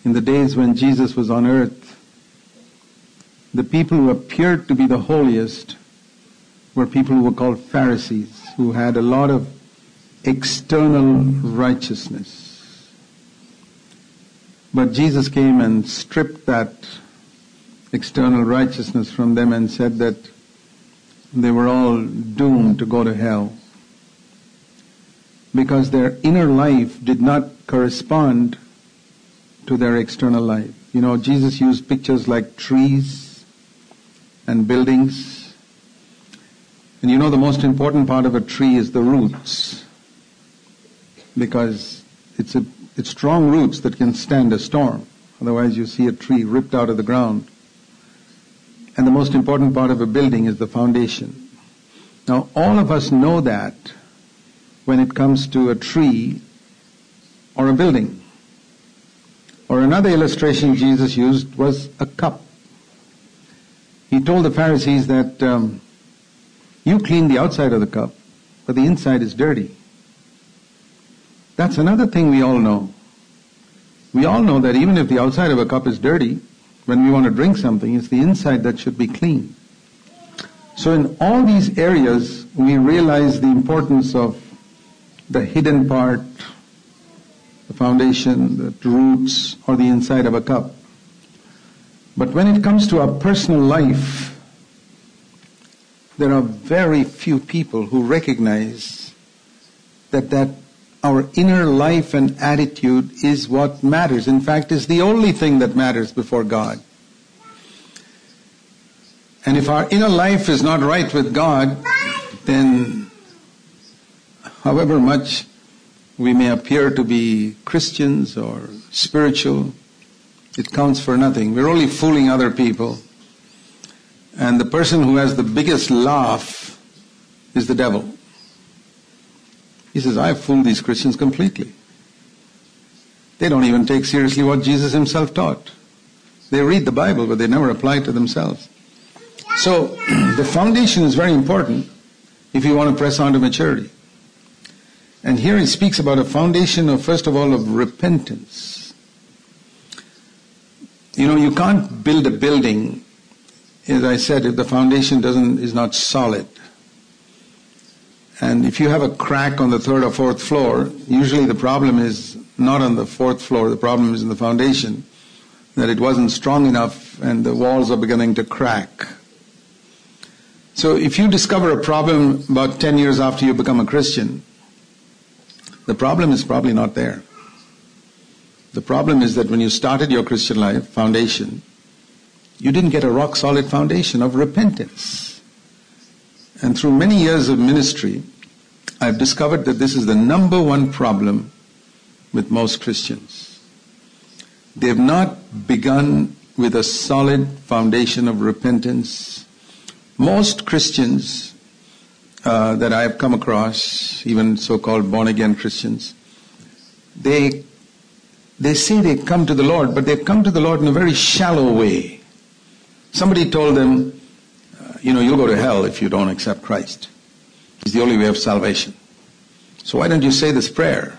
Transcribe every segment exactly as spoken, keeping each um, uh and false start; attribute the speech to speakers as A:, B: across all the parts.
A: in the days when Jesus was on earth, the people who appeared to be the holiest were people who were called Pharisees, who had a lot of external righteousness. But Jesus came and stripped that external righteousness from them and said that they were all doomed to go to hell because their inner life did not correspond to their external life. You know, Jesus used pictures like trees and buildings. And you know, the most important part of a tree is the roots, because it's a it's strong roots that can stand a storm. Otherwise you see a tree ripped out of the ground. And the most important part of a building is the foundation. Now, all of us know that when it comes to a tree or a building. Or another illustration Jesus used was a cup. He told the Pharisees that um, you clean the outside of the cup, but the inside is dirty. That's another thing we all know. We all know that even if the outside of a cup is dirty, when we want to drink something, it's the inside that should be clean. So in all these areas, we realize the importance of the hidden part, the foundation, the roots, or the inside of a cup. But when it comes to our personal life, there are very few people who recognize that that our inner life and attitude is what matters. In fact, is the only thing that matters before God. And if our inner life is not right with God, then however much we may appear to be Christians or spiritual, it counts for nothing. We're only fooling other people. And the person who has the biggest laugh is the devil. He says, I've fooled these Christians completely. They don't even take seriously what Jesus himself taught. They read the Bible, but they never apply it to themselves. So, the foundation is very important if you want to press on to maturity. And here he speaks about a foundation of, first of all, of repentance. You know, you can't build a building, as I said, if the foundation doesn't is not solid. And if you have a crack on the third or fourth floor, usually the problem is not on the fourth floor, the problem is in the foundation, that it wasn't strong enough and the walls are beginning to crack. So if you discover a problem about ten years after you become a Christian, the problem is probably not there. The problem is that when you started your Christian life, foundation, you didn't get a rock-solid foundation of repentance. And through many years of ministry, I've discovered that this is the number one problem with most Christians. They've not begun with a solid foundation of repentance. Most Christians uh, that I've come across, even so-called born-again Christians, they they say they come to the Lord, but they've come to the Lord in a very shallow way. Somebody told them, uh, you know, you'll go to hell if you don't accept Christ. He's the only way of salvation. So why don't you say this prayer?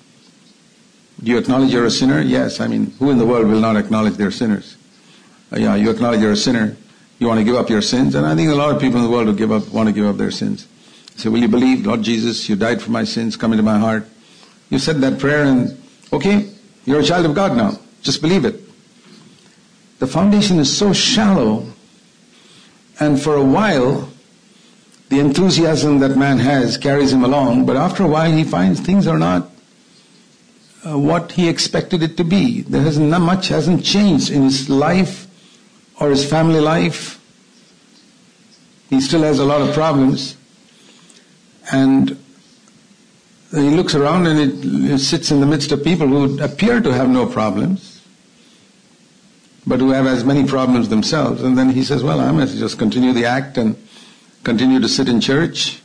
A: Do you acknowledge you're a sinner? Yes. I mean, who in the world will not acknowledge they're sinners? Uh, yeah, you acknowledge you're a sinner. You want to give up your sins? And I think a lot of people in the world will give up, want to give up their sins. Say, will you believe, Lord Jesus, you died for my sins, come into my heart. You said that prayer and, okay, you're a child of God now. Just believe it. The foundation is so shallow, and for a while, the enthusiasm that man has carries him along, but after a while he finds things are not uh, what he expected it to be. There hasn't not much hasn't changed in his life or his family life. He still has a lot of problems, and he looks around and it, it sits in the midst of people who appear to have no problems, but who have as many problems themselves. And then he says, well, I'm going to just continue the act and continue to sit in church.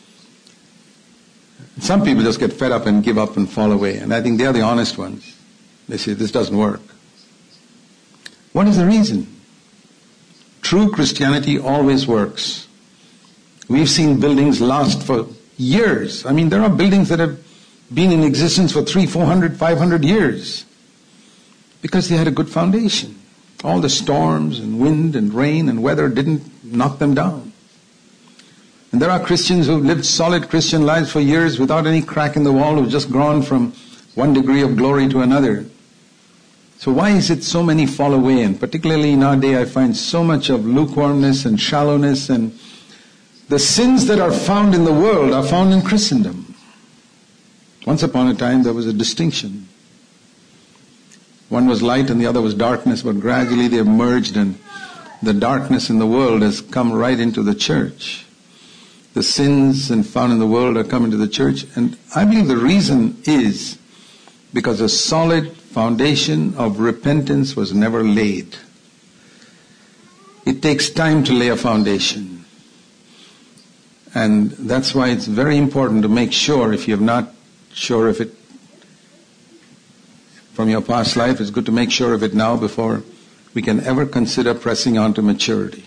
A: Some people just get fed up and give up and fall away. And I think they're the honest ones. They say, this doesn't work. What is the reason? True Christianity always works. We've seen buildings last for years. I mean, there are buildings that have been in existence for three, four hundred, five hundred years. Because they had a good foundation. All the storms and wind and rain and weather didn't knock them down. And there are Christians who've lived solid Christian lives for years without any crack in the wall, who've just gone from one degree of glory to another. So why is it so many fall away? And particularly nowadays I find so much of lukewarmness and shallowness, and the sins that are found in the world are found in Christendom. Once upon a time there was a distinction. One was light and the other was darkness, but gradually they have merged, and the darkness in the world has come right into the church. The sins and found in the world are coming to the church, and I believe the reason is because a solid foundation of repentance was never laid. It takes time to lay a foundation. And that's why it's very important to make sure, if you're not sure if it from your past life, it's good to make sure of it now before we can ever consider pressing on to maturity.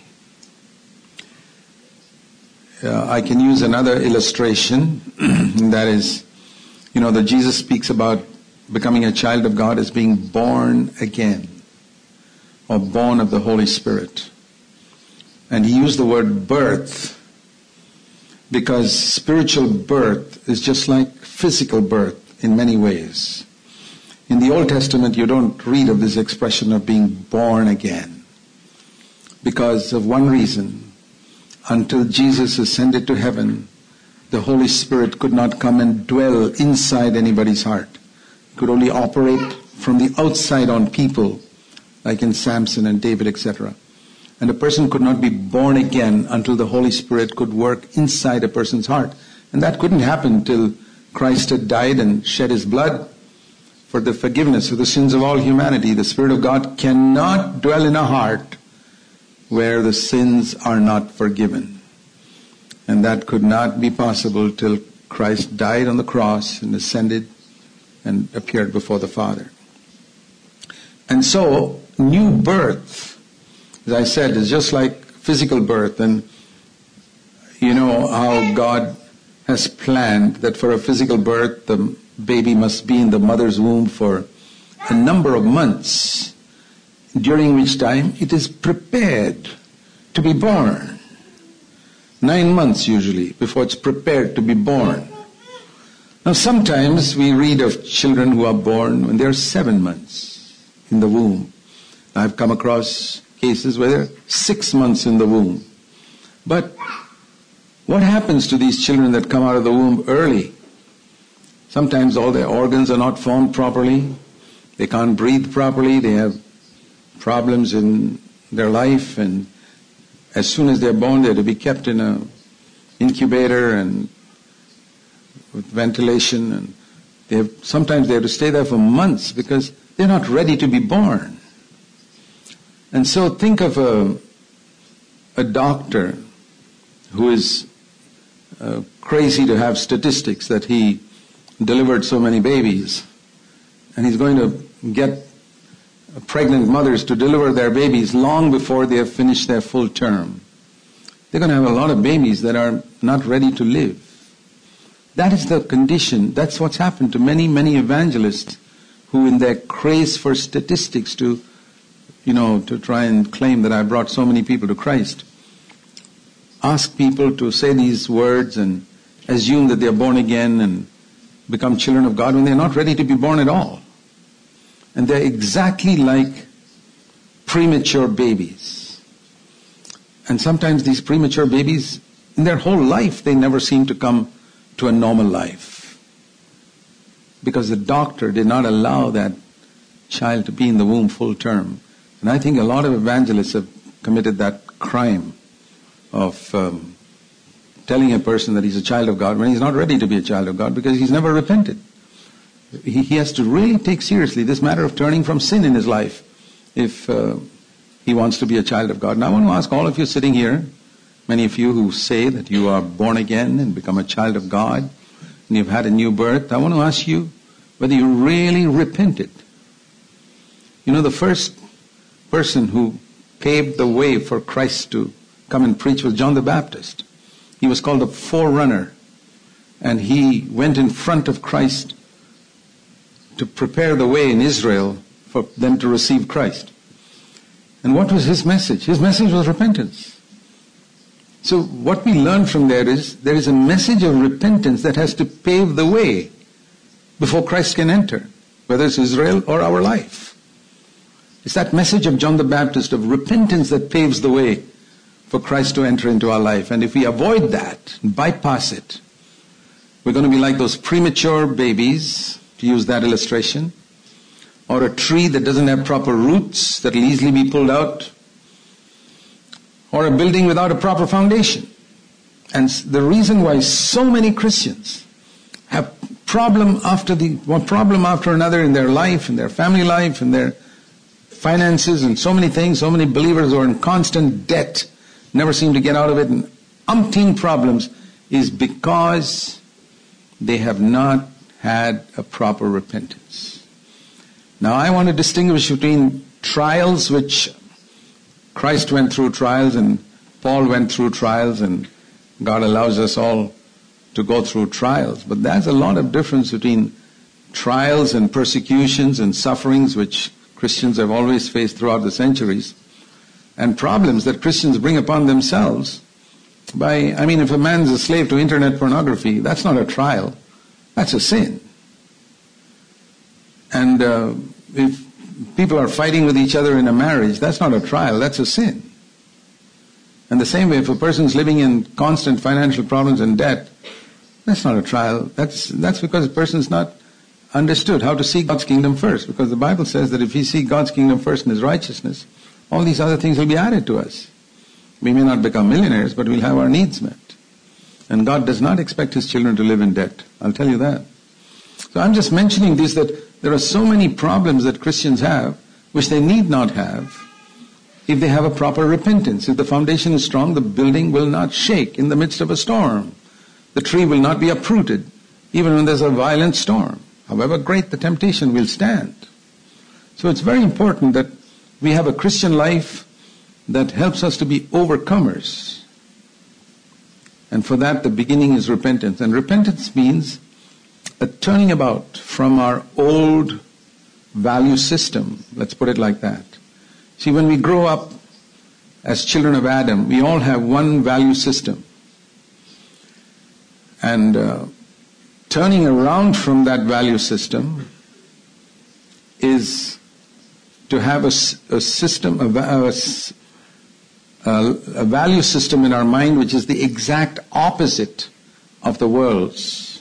A: Uh, I can use another illustration, that is, you know, that Jesus speaks about becoming a child of God as being born again, or born of the Holy Spirit. And he used the word birth because spiritual birth is just like physical birth in many ways. In the Old Testament, you don't read of this expression of being born again because of one reason. Until Jesus ascended to heaven, the Holy Spirit could not come and dwell inside anybody's heart. It could only operate from the outside on people, like in Samson and David, et cetera. And a person could not be born again until the Holy Spirit could work inside a person's heart. And that couldn't happen till Christ had died and shed his blood for the forgiveness of the sins of all humanity. The Spirit of God cannot dwell in a heart where the sins are not forgiven. And that could not be possible till Christ died on the cross and ascended and appeared before the Father. And so, new birth, as I said, is just like physical birth. And you know how God has planned that for a physical birth, the baby must be in the mother's womb for a number of months, during which time it is prepared to be born. Nine months usually before it's prepared to be born. Now sometimes we read of children who are born when they're seven months in the womb. I've come across cases where they're six months in the womb. But what happens to these children that come out of the womb early? Sometimes all their organs are not formed properly. They can't breathe properly. They have problems in their life, and as soon as they're born, they're to be kept in a incubator and with ventilation, and they have, sometimes they have to stay there for months because they're not ready to be born. And so think of a, a doctor who is uh, crazy to have statistics that he delivered so many babies, and he's going to get pregnant mothers to deliver their babies long before they have finished their full term. They're going to have a lot of babies that are not ready to live. That is the condition. That's what's happened to many, many evangelists who, in their craze for statistics to, you know, to try and claim that I brought so many people to Christ, ask people to say these words and assume that they're born again and become children of God when they're not ready to be born at all. And they're exactly like premature babies. And sometimes these premature babies, in their whole life, they never seem to come to a normal life. Because the doctor did not allow that child to be in the womb full term. And I think a lot of evangelists have committed that crime of um, telling a person that he's a child of God when he's not ready to be a child of God because he's never repented. He, he has to really take seriously this matter of turning from sin in his life if uh, he wants to be a child of God. And I want to ask all of you sitting here, many of you who say that you are born again and become a child of God and you've had a new birth, I want to ask you whether you really repented. You know, the first person who paved the way for Christ to come and preach was John the Baptist. He was called the forerunner, and he went in front of Christ to prepare the way in Israel for them to receive Christ. And what was his message? His message was repentance. So what we learn from there is, there is a message of repentance that has to pave the way before Christ can enter, whether it's Israel or our life. It's that message of John the Baptist of repentance that paves the way for Christ to enter into our life. And if we avoid that, bypass it, we're going to be like those premature babies, to use that illustration, or a tree that doesn't have proper roots that will easily be pulled out, or a building without a proper foundation. And the reason why so many Christians have problem after the one problem after another in their life, in their family life, in their finances, and so many things, so many believers who are in constant debt, never seem to get out of it, and umpteen problems, is because they have not had a proper repentance. Now I want to distinguish between trials, which Christ went through trials and Paul went through trials, and God allows us all to go through trials. But there's a lot of difference between trials and persecutions and sufferings which Christians have always faced throughout the centuries, and problems that Christians bring upon themselves by, I mean, if a man's a slave to internet pornography, that's not a trial, that's a sin. And uh, if people are fighting with each other in a marriage, that's not a trial, that's a sin. And the same way, if a person's living in constant financial problems and debt, that's not a trial, that's, that's because the person's not understood how to seek God's kingdom first, because the Bible says that if we seek God's kingdom first and His righteousness, all these other things will be added to us. We may not become millionaires, but we'll have our needs met. And God does not expect His children to live in debt. I'll tell you that. So I'm just mentioning this, that there are so many problems that Christians have, which they need not have, if they have a proper repentance. If the foundation is strong, the building will not shake in the midst of a storm. The tree will not be uprooted, even when there's a violent storm. However great the temptation, will stand. So it's very important that we have a Christian life that helps us to be overcomers. And for that, the beginning is repentance. And repentance means a turning about from our old value system. Let's put it like that. See, when we grow up as children of Adam, we all have one value system. And uh, turning around from that value system is to have a, a system, a, a, a value system in our mind which is the exact opposite of the world's.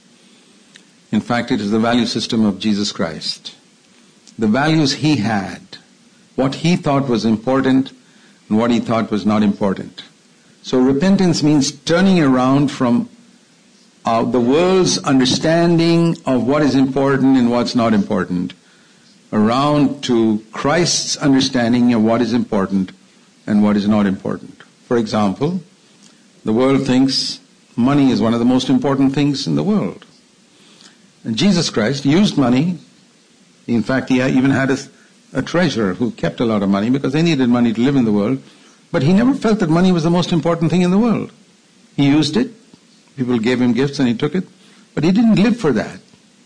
A: In fact, it is the value system of Jesus Christ. The values He had, what He thought was important and what He thought was not important. So repentance means turning around from Uh, the world's understanding of what is important and what's not important, around to Christ's understanding of what is important and what is not important. For example, the world thinks money is one of the most important things in the world. And Jesus Christ used money. In fact, He even had a, a treasurer who kept a lot of money because they needed money to live in the world. But He never felt that money was the most important thing in the world. He used it. People gave Him gifts and He took it. But He didn't live for that.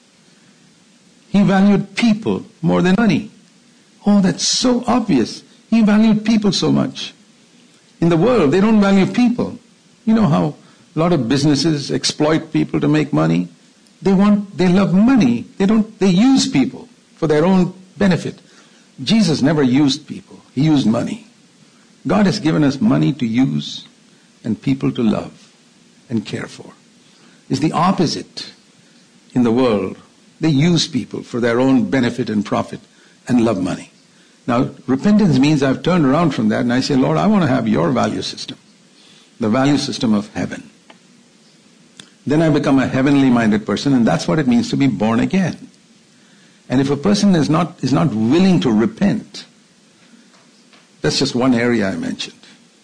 A: He valued people more than money. Oh, that's so obvious. He valued people so much. In the world, they don't value people. You know how a lot of businesses exploit people to make money? They want, they love money. They don't, they use people for their own benefit. Jesus never used people. He used money. God has given us money to use and people to love and care for. It's the opposite in the world. They use people for their own benefit and profit and love money. Now, repentance means I've turned around from that and I say, Lord, I want to have your value system, the value system of heaven. Then I become a heavenly minded person, and that's what it means to be born again. And if a person is not, is not willing to repent, that's just one area I mentioned.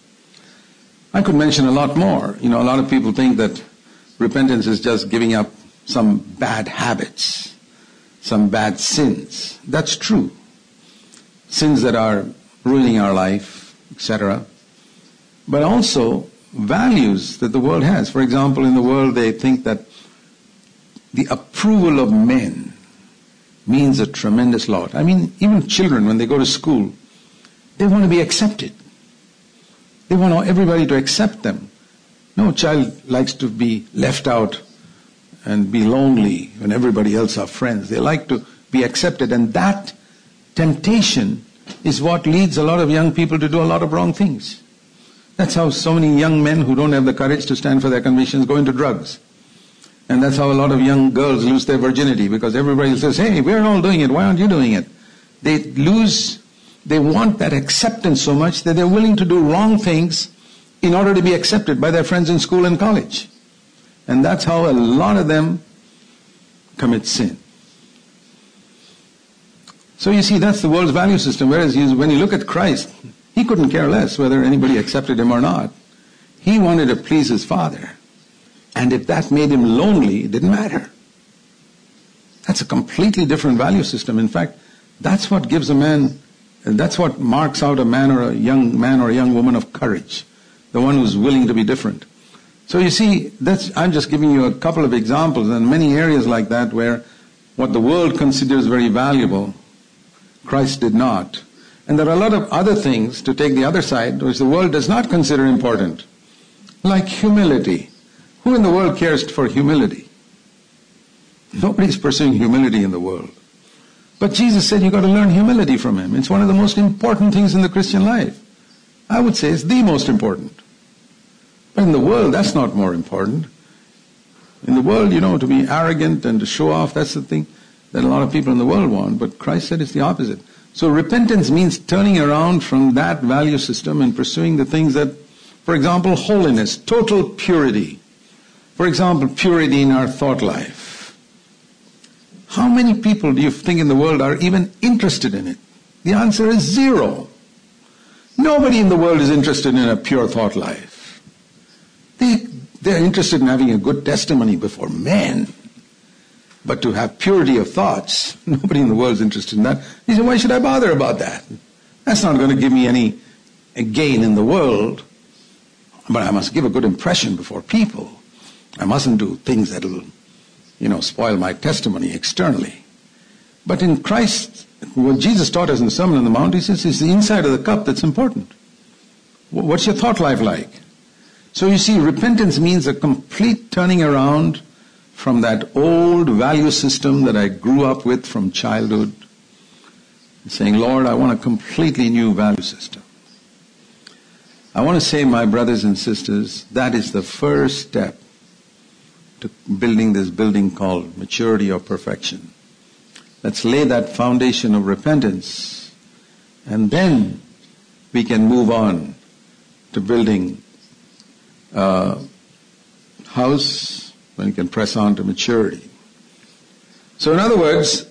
A: I could mention a lot more. You know, a lot of people think that repentance is just giving up some bad habits, some bad sins. That's true. Sins that are ruining our life, et cetera. But also values that the world has. For example, in the world they think that the approval of men means a tremendous lot. I mean, even children, when they go to school, they want to be accepted. They want everybody to accept them. No child likes to be left out and be lonely when everybody else are friends. They like to be accepted, and that temptation is what leads a lot of young people to do a lot of wrong things. That's how so many young men who don't have the courage to stand for their convictions go into drugs. And that's how a lot of young girls lose their virginity, because everybody says, hey, we're all doing it, why aren't you doing it? They lose, they want that acceptance so much that they're willing to do wrong things in order to be accepted by their friends in school and college. And that's how a lot of them commit sin. So you see, that's the world's value system. Whereas you, when you look at Christ, he couldn't care less whether anybody accepted him or not. He wanted to please his Father. And if that made him lonely, it didn't matter. That's a completely different value system. In fact, that's what gives a man, that's what marks out a man or a young man or a young woman of courage. The one who's willing to be different. So you see, that's, I'm just giving you a couple of examples, and many areas like that where what the world considers very valuable, Christ did not. And there are a lot of other things, to take the other side, which the world does not consider important. Like humility. Who in the world cares for humility? Nobody's pursuing humility in the world. But Jesus said you've got to learn humility from him. It's one of the most important things in the Christian life. I would say it's the most important. But in the world, that's not more important. In the world, you know, to be arrogant and to show off, that's the thing that a lot of people in the world want. But Christ said it's the opposite. So repentance means turning around from that value system and pursuing the things that, for example, holiness, total purity. For example, purity in our thought life. How many people do you think in the world are even interested in it? The answer is zero. Nobody in the world is interested in a pure thought life. They, they're interested in having a good testimony before men. But to have purity of thoughts, nobody in the world is interested in that. They say, why should I bother about that? That's not going to give me any gain in the world. But I must give a good impression before people. I mustn't do things that will, you know, spoil my testimony externally. But in Christ, what Jesus taught us in the Sermon on the Mount, he says, it's the inside of the cup that's important. What's your thought life like? So you see, repentance means a complete turning around from that old value system that I grew up with from childhood, saying, Lord, I want a completely new value system. I want to say, my brothers and sisters, that is the first step to building this building called maturity or perfection. Let's lay that foundation of repentance, and then we can move on to building a house, when we can press on to maturity. So in other words,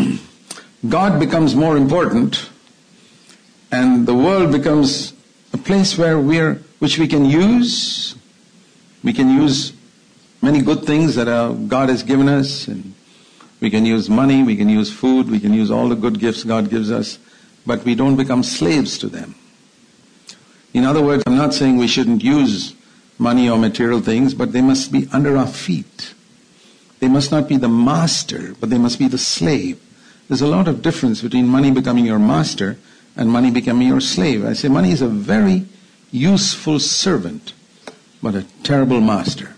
A: God becomes more important, and the world becomes a place where we're, which we can use. We can use many good things that our God has given us, and we can use money, we can use food, we can use all the good gifts God gives us, but we don't become slaves to them. In other words, I'm not saying we shouldn't use money or material things, but they must be under our feet. They must not be the master, but they must be the slave. There's a lot of difference between money becoming your master and money becoming your slave. I say money is a very useful servant, but a terrible master.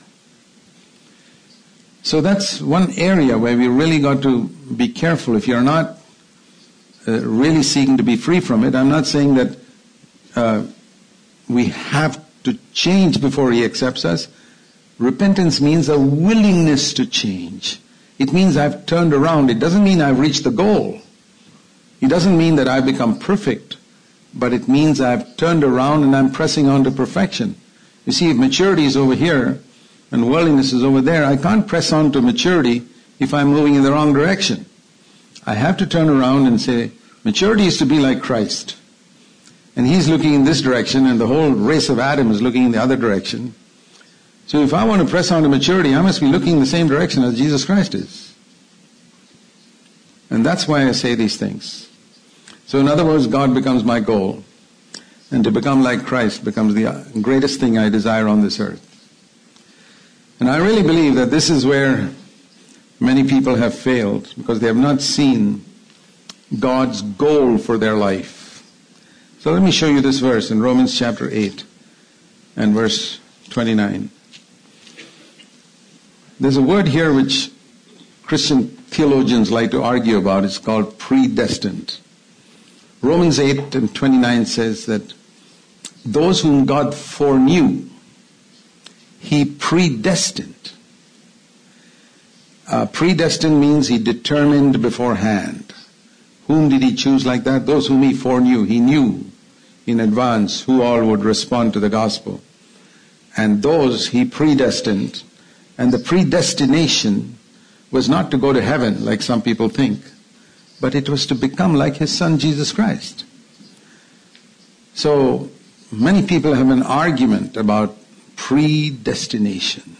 A: So that's one area where we really got to be careful. If you're not uh, really seeking to be free from it, I'm not saying that uh, we have to change before he accepts us. Repentance means a willingness to change. It means I've turned around. It doesn't mean I've reached the goal. It doesn't mean that I've become perfect, but it means I've turned around and I'm pressing on to perfection. You see, if maturity is over here and worldliness is over there, I can't press on to maturity if I'm moving in the wrong direction. I have to turn around and say, maturity is to be like Christ. And he's looking in this direction, and the whole race of Adam is looking in the other direction. So if I want to press on to maturity, I must be looking in the same direction as Jesus Christ is. And that's why I say these things. So in other words, God becomes my goal. And to become like Christ becomes the greatest thing I desire on this earth. And I really believe that this is where Many people have failed because they have not seen God's goal for their life. So let me show you this verse in Romans chapter eight and verse twenty-nine. There's a word here which Christian theologians like to argue about. It's called predestined. Romans eight and twenty-nine says that those whom God foreknew, He predestined. Uh, predestined means He determined beforehand. Whom did He choose like that? Those whom He foreknew. He knew in advance who all would respond to the gospel. And those He predestined. And the predestination was not to go to heaven like some people think, but it was to become like His Son Jesus Christ. So many people have an argument about predestination.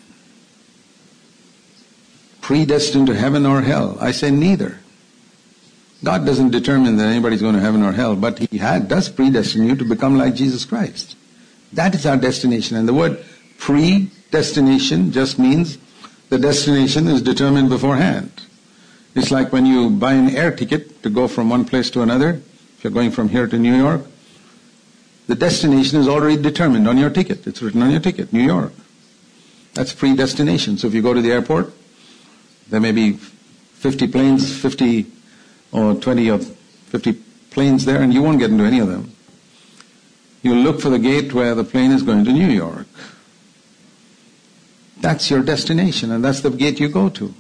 A: Predestined to heaven or hell. I say neither. God doesn't determine that anybody's going to heaven or hell, but He had, does predestine you to become like Jesus Christ. That is our destination. And the word predestination just means the destination is determined beforehand. It's like when you buy an air ticket to go from one place to another. If you're going from here to New York, the destination is already determined on your ticket. It's written on your ticket, New York. That's predestination. So if you go to the airport, there may be fifty planes, fifty or twenty or fifty planes there, and you won't get into any of them. You'll look for the gate where the plane is going to New York. That's your destination, and that's the gate you go to.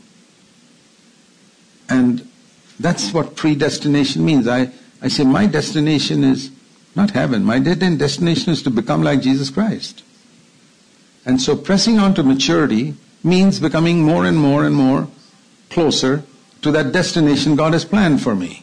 A: And that's what predestination means. I, I say my destination is not heaven. My destination is to become like Jesus Christ. And so pressing on to maturity means becoming more and more and more closer to that destination God has planned for me.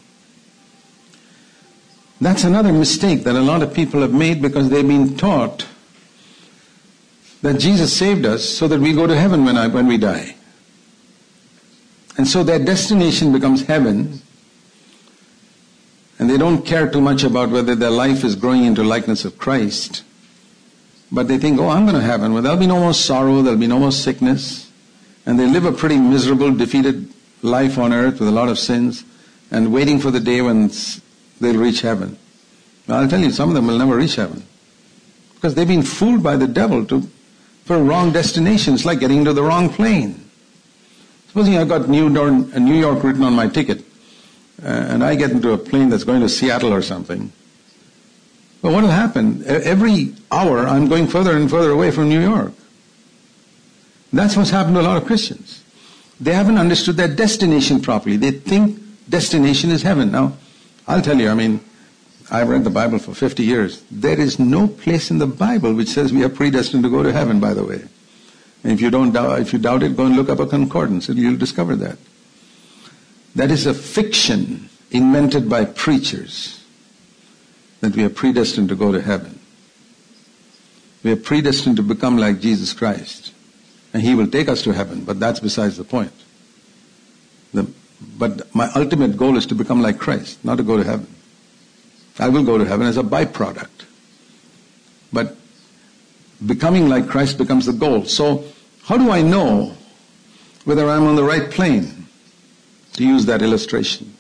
A: That's another mistake that a lot of people have made because they've been taught that Jesus saved us so that we go to heaven when, I, when we die. And so their destination becomes heaven, and they don't care too much about whether their life is growing into likeness of Christ. But they think, oh, I'm going to heaven, where there'll be no more sorrow, there'll be no more sickness, and they live a pretty miserable, defeated life on earth with a lot of sins, and waiting for the day when they'll reach heaven. Well, I'll tell you, some of them will never reach heaven, because they've been fooled by the devil to for a wrong destination. It's like getting into the wrong plane. Supposing I got New York, New York written on my ticket, uh, and I get into a plane that's going to Seattle or something. Well, what will happen? Every hour I'm going further and further away from New York. That's what's happened to a lot of Christians. They haven't understood their destination properly. They think destination is heaven. Now, I'll tell you, I mean, I've read the Bible for fifty years. There is no place in the Bible which says we are predestined to go to heaven, by the way. And if you don't doubt, if you doubt it, go and look up a concordance and you'll discover that. That is a fiction invented by preachers, that we are predestined to go to heaven. We are predestined to become like Jesus Christ. And He will take us to heaven, but that's besides the point. The, but my ultimate goal is to become like Christ, not to go to heaven. I will go to heaven as a byproduct. But becoming like Christ becomes the goal. So how do I know whether I'm on the right plane? To use that illustration.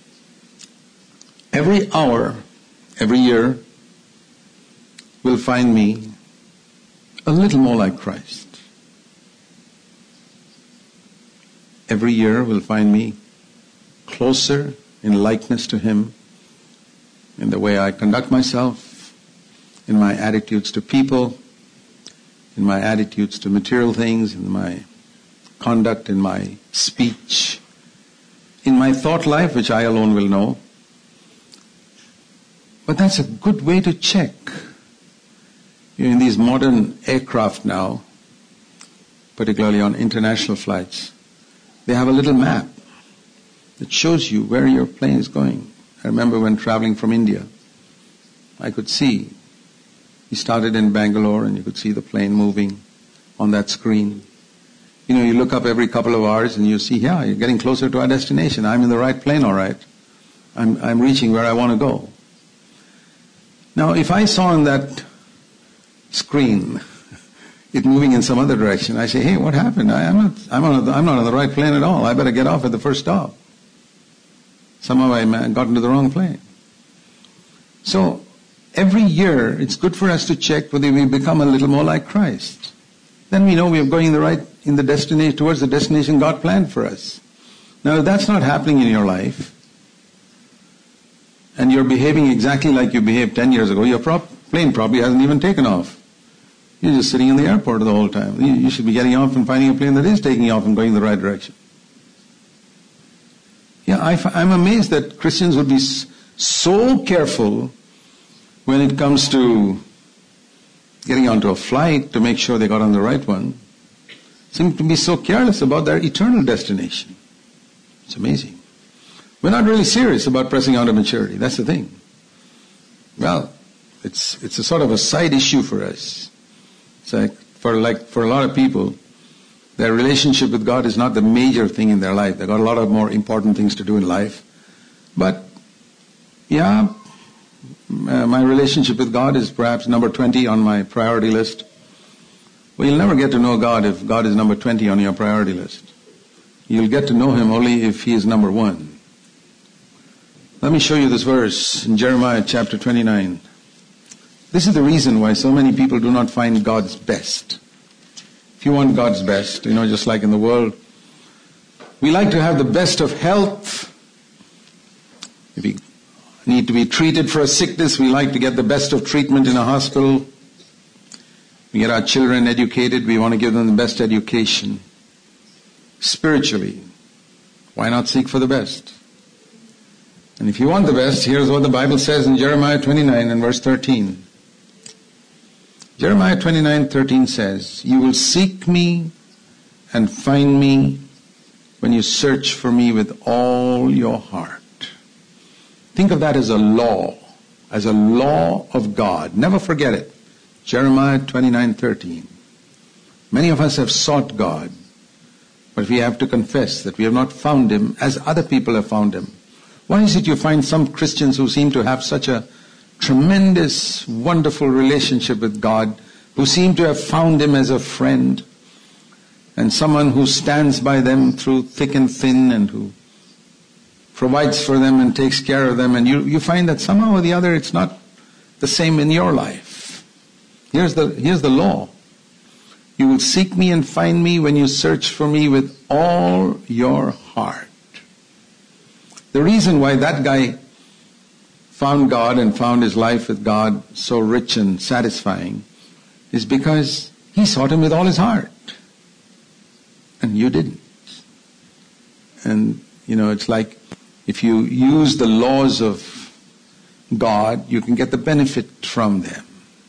A: Every hour, every year, will find me a little more like Christ. Every year will find me closer in likeness to Him, in the way I conduct myself, in my attitudes to people, in my attitudes to material things, in my conduct, in my speech, in my thought life, which I alone will know. But that's a good way to check. You know, in these modern aircraft now, particularly on international flights, they have a little map that shows you where your plane is going. I remember when traveling from India, I could see, we started in Bangalore and you could see the plane moving on that screen. You know, you look up every couple of hours and you see, yeah, you're getting closer to our destination. I'm in the right plane, all right. I'm, I'm reaching where I want to go. Now, if I saw on that screen, it moving in some other direction. I say, hey, what happened? I, I'm not, I'm, on a, I'm not on the right plane at all. I better get off at the first stop. Somehow I got into the wrong plane. So, every year, it's good for us to check whether we become a little more like Christ. Then we know we are going in the right, in the destination, towards the destination God planned for us. Now, if that's not happening in your life, and you're behaving exactly like you behaved ten years ago, your prop, plane probably hasn't even taken off. You're just sitting in the airport the whole time. You, you should be getting off and finding a plane that is taking off and going in the right direction. Yeah, I, I'm amazed that Christians would be so careful when it comes to getting onto a flight to make sure they got on the right one. Seem to be so careless about their eternal destination. It's amazing. We're not really serious about pressing on to maturity. That's the thing. Well, it's it's a sort of a side issue for us. It's like for like for a lot of people, their relationship with God is not the major thing in their life. They've got a lot of more important things to do in life. But yeah, uh, my relationship with God is perhaps number twenty on my priority list. Well, you'll never get to know God if God is number twenty on your priority list. You'll get to know Him only if He is number one. Let me show you this verse in Jeremiah chapter twenty-nine. This is the reason why so many people do not find God's best. If you want God's best, you know, just like in the world, we like to have the best of health. If we need to be treated for a sickness, we like to get the best of treatment in a hospital. We get our children educated, we want to give them the best education. Spiritually, why not seek for the best? And if you want the best, here's what the Bible says in Jeremiah twenty-nine and verse thirteen. Jeremiah twenty-nine thirteen says, "You will seek me and find me when you search for me with all your heart." Think of that as a law, as a law of God. Never forget it. Jeremiah twenty-nine thirteen. Many of us have sought God, but we have to confess that we have not found Him as other people have found Him. Why is it you find some Christians who seem to have such a tremendous, wonderful relationship with God, who seem to have found Him as a friend, and someone who stands by them through thick and thin, and who provides for them and takes care of them, and you, you find that somehow or the other it's not the same in your life. Here's the, here's the law. You will seek me and find me when you search for me with all your heart. The reason why that guy found God and found his life with God so rich and satisfying is because he sought Him with all his heart. And you didn't. And, you know, it's like if you use the laws of God, you can get the benefit from them.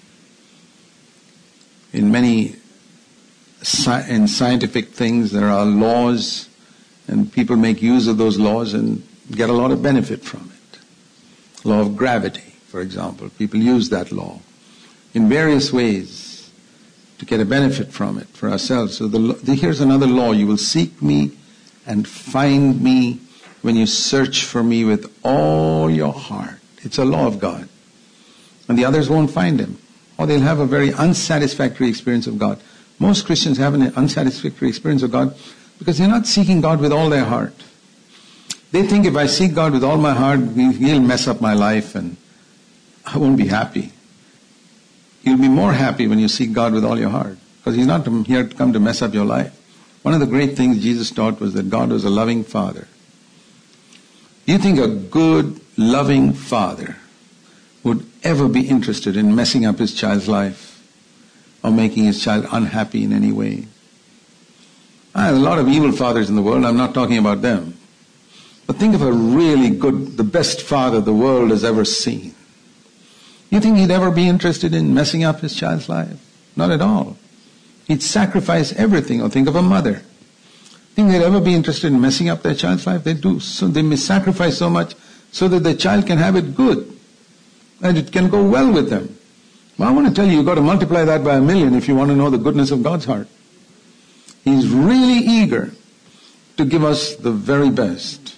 A: In many sci- in scientific things, there are laws, and people make use of those laws and get a lot of benefit from it. Law of gravity, for example. People use that law in various ways to get a benefit from it for ourselves. So the, the, here's another law. You will seek me and find me when you search for me with all your heart. It's a law of God. And the others won't find Him. Or they'll have a very unsatisfactory experience of God. Most Christians have an unsatisfactory experience of God because they're not seeking God with all their heart. They think if I seek God with all my heart, He'll mess up my life and I won't be happy. You'll be more happy when you seek God with all your heart, because He's not here to come to mess up your life. One of the great things Jesus taught was that God was a loving Father. Do you think a good, loving father would ever be interested in messing up his child's life or making his child unhappy in any way? Ah, there are a lot of evil fathers in the world. I'm not talking about them. But think of a really good, the best father the world has ever seen. You think he'd ever be interested in messing up his child's life? Not at all. He'd sacrifice everything. Or think of a mother. Think they'd ever be interested in messing up their child's life? They do. So they may sacrifice so much so that the child can have it good and it can go well with them. Well, I want to tell you, you've got to multiply that by a million if you want to know the goodness of God's heart. He's really eager to give us the very best.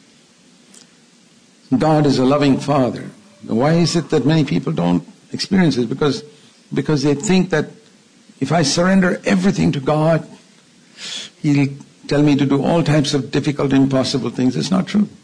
A: God is a loving Father. Why is it that many people don't experience it? Because, because they think that if I surrender everything to God, He'll tell me to do all types of difficult, impossible things. It's not true.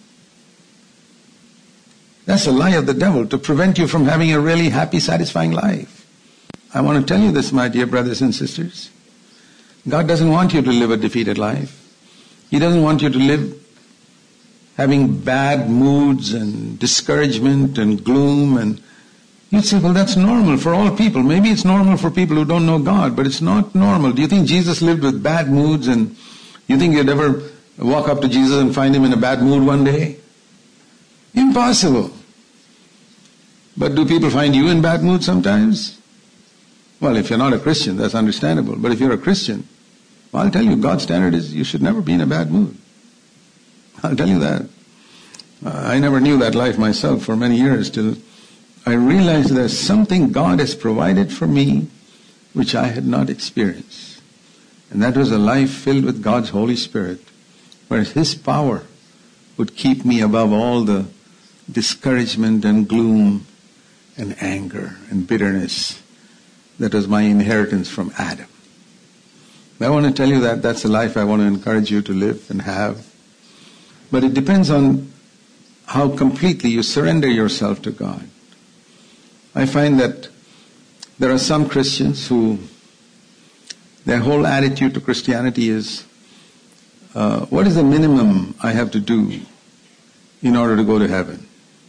A: That's a lie of the devil to prevent you from having a really happy, satisfying life. I want to tell you this, my dear brothers and sisters. God doesn't want you to live a defeated life. He doesn't want you to live having bad moods and discouragement and gloom. And you'd say, well, that's normal for all people. Maybe it's normal for people who don't know God, but it's not normal. Do you think Jesus lived with bad moods, and you think you'd ever walk up to Jesus and find Him in a bad mood one day? Impossible. But do people find you in bad mood sometimes? Well, if you're not a Christian, that's understandable. But if you're a Christian, well, I'll tell you, God's standard is you should never be in a bad mood. I'll tell you that. Uh, I never knew that life myself for many years till I realized there's something God has provided for me which I had not experienced. And that was a life filled with God's Holy Spirit, where His power would keep me above all the discouragement and gloom and anger and bitterness that was my inheritance from Adam. I want to tell you that that's the life I want to encourage you to live and have. But it depends on how completely you surrender yourself to God. I find that there are some Christians who, their whole attitude to Christianity is, uh, what is the minimum I have to do in order to go to heaven?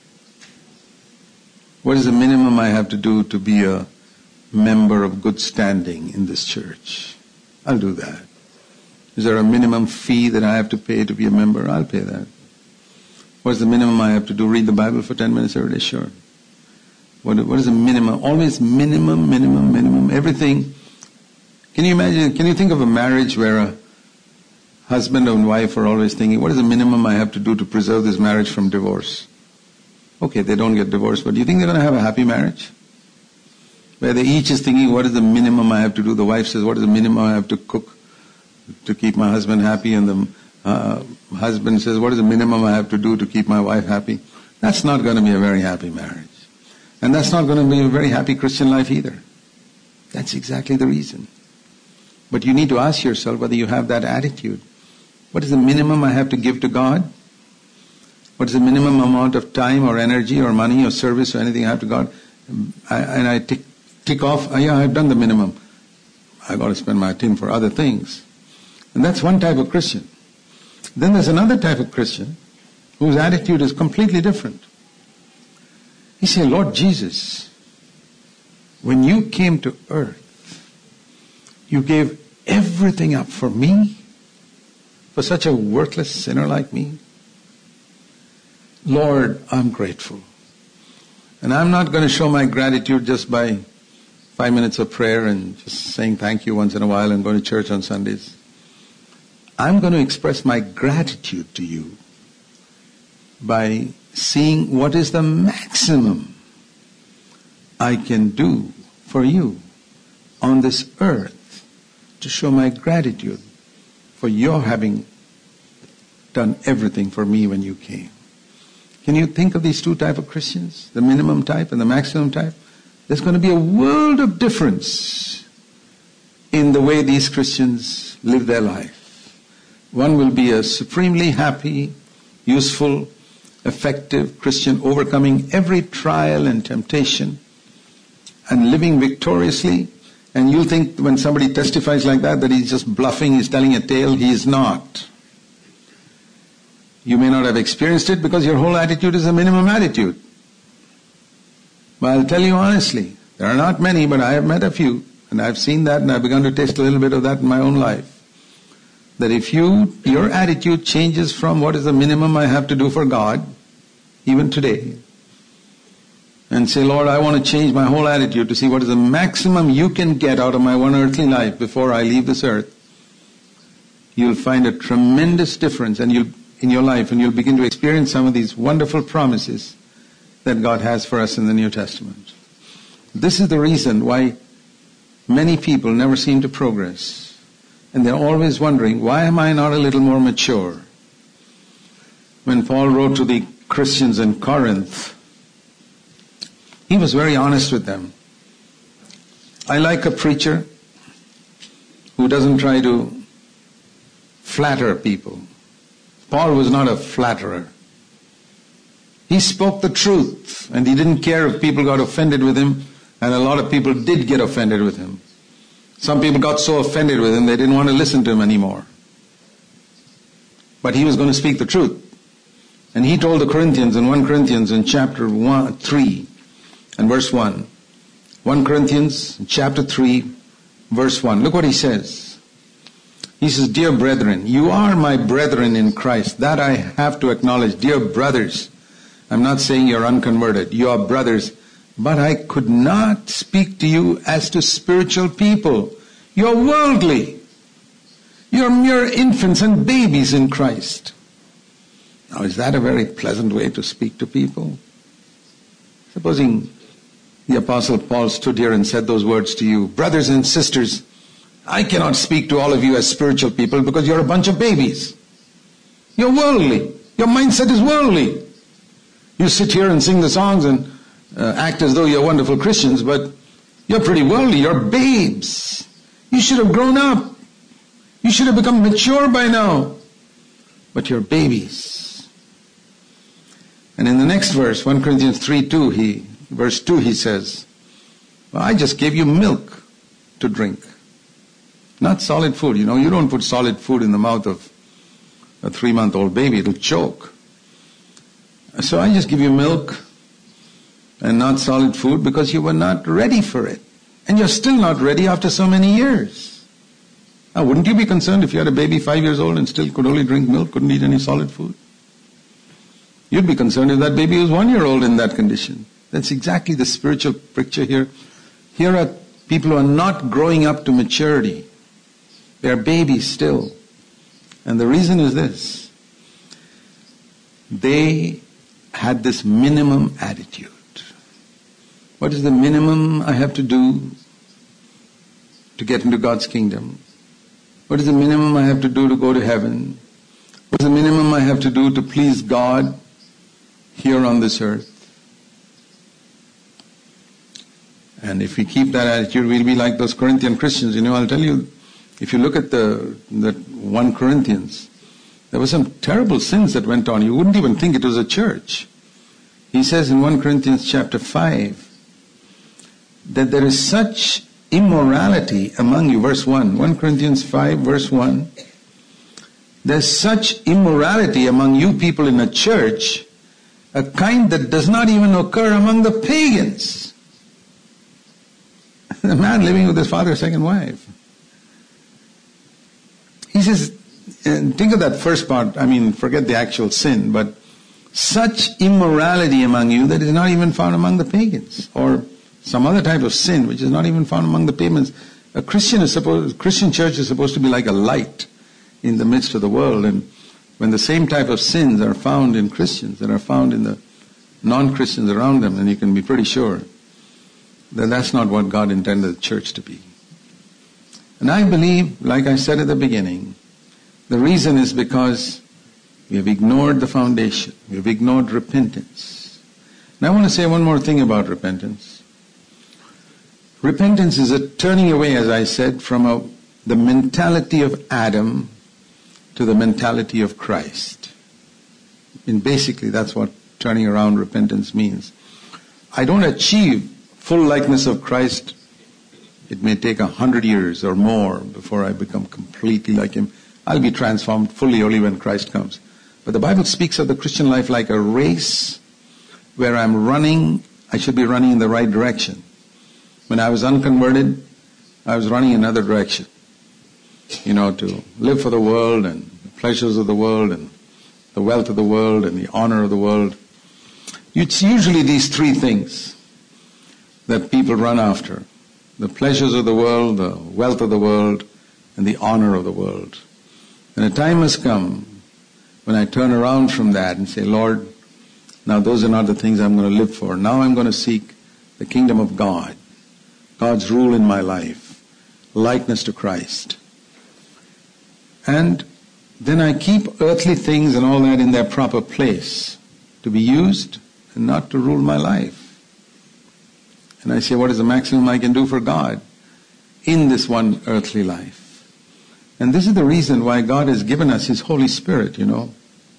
A: What is the minimum I have to do to be a member of good standing in this church? I'll do that. Is there a minimum fee that I have to pay to be a member? I'll pay that. What's the minimum I have to do? Read the Bible for ten minutes every day? Sure. What, what is the minimum? Always minimum, minimum, minimum. Everything. Can you imagine, can you think of a marriage where a husband and wife are always thinking, what is the minimum I have to do to preserve this marriage from divorce? Okay, they don't get divorced, but do you think they're going to have a happy marriage? Where they each is thinking, what is the minimum I have to do? The wife says, what is the minimum I have to cook to keep my husband happy? And the uh, husband says, what is the minimum I have to do to keep my wife happy? That's not going to be a very happy marriage. And that's not going to be a very happy Christian life either. That's exactly the reason. But you need to ask yourself whether you have that attitude. What is the minimum I have to give to God? What is the minimum amount of time or energy or money or service or anything I have to God? I, and I tick, tick off, oh, yeah, I've done the minimum. I've got to spend my time for other things. And that's one type of Christian. Then there's another type of Christian whose attitude is completely different. He says, Lord Jesus, when you came to earth, you gave everything up for me, for such a worthless sinner like me. Lord, I'm grateful. And I'm not going to show my gratitude just by five minutes of prayer and just saying thank you once in a while and going to church on Sundays. I'm going to express my gratitude to you by seeing what is the maximum I can do for you on this earth to show my gratitude for your having done everything for me when you came. Can you think of these two types of Christians, the minimum type and the maximum type? There's going to be a world of difference in the way these Christians live their life. One will be a supremely happy, useful, effective Christian, overcoming every trial and temptation and living victoriously. And you'll think when somebody testifies like that, that he's just bluffing, he's telling a tale. He is not. You may not have experienced it because your whole attitude is a minimum attitude. But I'll tell you honestly, there are not many, but I have met a few, and I've seen that, and I've begun to taste a little bit of that in my own life. That if you, your attitude changes from what is the minimum I have to do for God, even today, and say, Lord, I want to change my whole attitude to see what is the maximum you can get out of my one earthly life before I leave this earth, you'll find a tremendous difference and you'll, in your life, and you'll begin to experience some of these wonderful promises that God has for us in the New Testament. This is the reason why many people never seem to progress. And they're always wondering, why am I not a little more mature? When Paul wrote to the Christians in Corinth, he was very honest with them. I like a preacher who doesn't try to flatter people. Paul was not a flatterer. He spoke the truth, and he didn't care if people got offended with him, and a lot of people did get offended with him. Some people got so offended with him they didn't want to listen to him anymore. But he was going to speak the truth. And he told the Corinthians in First Corinthians in chapter one, three and verse one. First Corinthians chapter three, verse one. Look what he says. He says, "Dear brethren, you are my brethren in Christ." That I have to acknowledge. Dear brothers. I'm not saying you're unconverted. You are brothers. But I could not speak to you as to spiritual people. You're worldly. You're mere infants and babies in Christ. Now, is that a very pleasant way to speak to people? Supposing the Apostle Paul stood here and said those words to you, "Brothers and sisters, I cannot speak to all of you as spiritual people because you're a bunch of babies. You're worldly. Your mindset is worldly. You sit here and sing the songs and uh, act as though you're wonderful Christians, but you're pretty worldly. You're babes. You should have grown up. You should have become mature by now. But you're babies." And in the next verse, First Corinthians three two, he, verse two, he says, "Well, I just gave you milk to drink. Not solid food. You know, you don't put solid food in the mouth of a three-month-old baby. It'll choke. So I just give you milk and not solid food because you were not ready for it. And you're still not ready after so many years. Now, wouldn't you be concerned if you had a baby five years old and still could only drink milk, couldn't eat any solid food? You'd be concerned if that baby was one year old in that condition. That's exactly the spiritual picture here. Here are people who are not growing up to maturity. They are babies still. And the reason is this. They had this minimum attitude. What is the minimum I have to do to get into God's kingdom? What is the minimum I have to do to go to heaven? What is the minimum I have to do to please God here on this earth? And if we keep that attitude, we'll be like those Corinthian Christians. You know, I'll tell you, if you look at the, the First Corinthians, there were some terrible sins that went on. You wouldn't even think it was a church. He says in First Corinthians chapter five, that there is such immorality among you. Verse one, First Corinthians five, verse one. There's such immorality among you people in a church, a kind that does not even occur among the pagans. The man living with his father's second wife. He says, think of that first part, I mean, forget the actual sin, but such immorality among you that is not even found among the pagans, or some other type of sin which is not even found among the pagans. A Christian is supposed, Christian church is supposed to be like a light in the midst of the world, and when the same type of sins are found in Christians that are found in the non-Christians around them, then you can be pretty sure that that's not what God intended the church to be. And I believe, like I said at the beginning, the reason is because we have ignored the foundation. We have ignored repentance. And I want to say one more thing about repentance. Repentance is a turning away, as I said, from a, the mentality of Adam to the mentality of Christ. And basically that's what turning around repentance means. I don't achieve full likeness of Christ. It may take a hundred years or more before I become completely like Him. I'll be transformed fully only when Christ comes. But the Bible speaks of the Christian life like a race where I'm running, I should be running in the right direction. When I was unconverted, I was running in another direction. You know, to live for the world and the pleasures of the world and the wealth of the world and the honor of the world. It's usually these three things that people run after. The pleasures of the world, the wealth of the world, and the honor of the world. And a time has come when I turn around from that and say, Lord, now those are not the things I'm going to live for. Now I'm going to seek the kingdom of God, God's rule in my life, likeness to Christ. And then I keep earthly things and all that in their proper place to be used and not to rule my life. And I say, what is the maximum I can do for God in this one earthly life? And this is the reason why God has given us His Holy Spirit, you know.